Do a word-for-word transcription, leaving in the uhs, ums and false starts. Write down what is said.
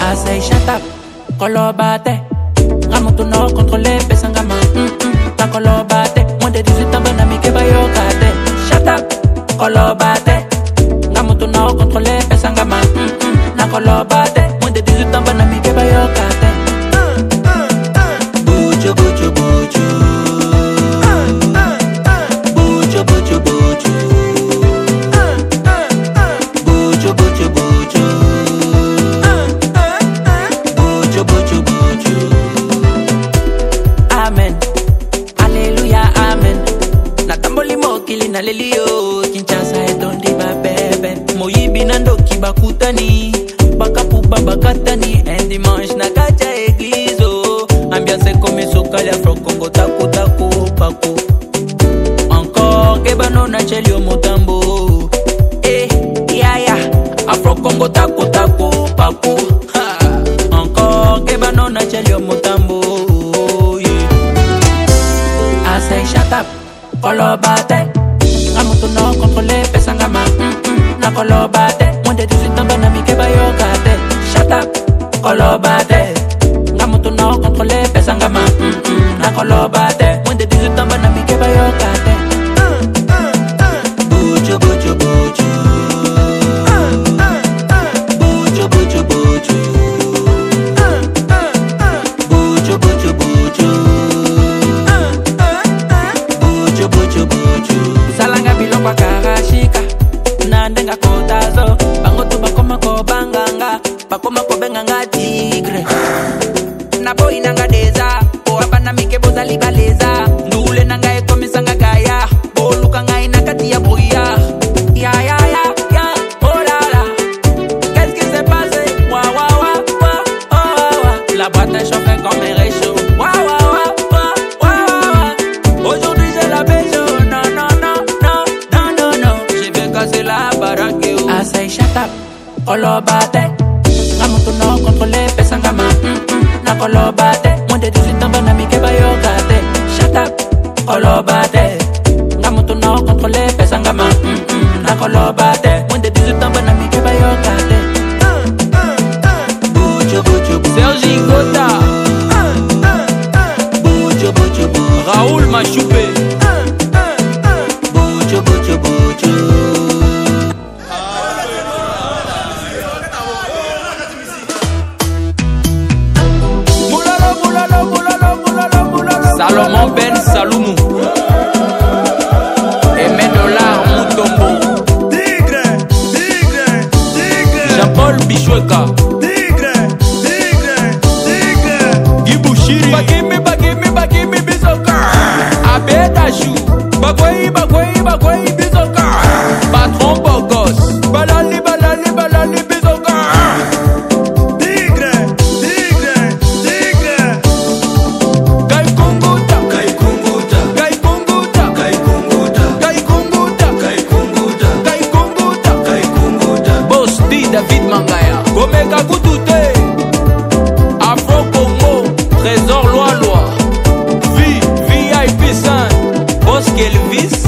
I say shut up, kolobate. Ramutu no contrôler, pesangama. Ta kolobate. Moins de dix-huit ans, banami ke bayokate. Shut up, kolobate. Ramutu no contrôler, pesangama. Na kolobate. Moins de dix-huit ans, banami ke bayokate. Buju, buju, buju. Buju, buju, buju. Buju, buju, buju. Buju, buju, buju. Amen. Alléluia, amen. Natamboli mokili na lelio. Kinshasa etondi babebe. Moyibi nando kibakutani. Bakapu babakatani. Un dimanche na kacha église. Ambiance comme sokali afro Congo taku taku paku. Encore kebano na chelio motambo. Eh, ya ya. Afro Congo taku taku paku. Ha. Encore kebano na chelio motambo. I say shut up, kolobate. Ramutu no contrôler, pesangama. Na kolobate. Moins de dix-huit ans, banami ke bayokate. Shut up, kolobate. Ramutu no contrôler, pesangama. Na kolobate. Moins de dix-huit ans, banami ke bayokate. Buju, buju, buju. Buju, buju, buju. Buju, buju, buju. Buju, buju, buju. Salanga bilokwa karashika. Nandenga kotazo. Bango tu bakoma ko banganga. Bakoma ko benganga tigre. Nabo inanga deza. O abana mike boza libaleza. Ndule nanga ekomisanga gaya. Boluka nga inakati ya brouilla. Ya ya ya ya. Oh la la. Qu'est-ce qui s'est passé? Wa wa wa wa. Oh wa wa. La boîte est chauffée comme un réchaud. Wa wa wa wa wa wa. Aujourd'hui j'ai la béjo. Non non non non non non non. Je vais casser la baraque. I say shut up, kolobate. Ramutu no contrôler, pesangama. Na kolobate. Moins de dix-huit ans, banami ke bayokate. Shut up, kolobate. Ramutu no contrôler, pesangama. Na kolobate. Moins de dix-huit ans, banami ke bayokate. Buju, buju, buju. Sergi Gota, Buju, buju, buju. Raoul Machoupé. Buju, buju, buju. Salomon Ben Saloumou Aimé Dollar Moutombo Tigre, tigre, tigre. Jean-Paul Bichoueka Tigre, tigre, tigre. Gibushiri Bagimi, Bagimi, Bagimi Bizoka Abedachou Bagwai, Bagwai, Bagwai Bizoka Patron Bogos Balali, Balali, Balali Bizoka Tigre, tigre, tigre. Gai Kunguta Kai kunguta, Gai Kunguta kai kunguta, Gai Kunguta kai kunguta, Gai Kunguta kai kunguta. Boss D David Mangaya Komeka Kutute Afro Congo Trésor Loi Loi V V I P cinq Boss Kelvis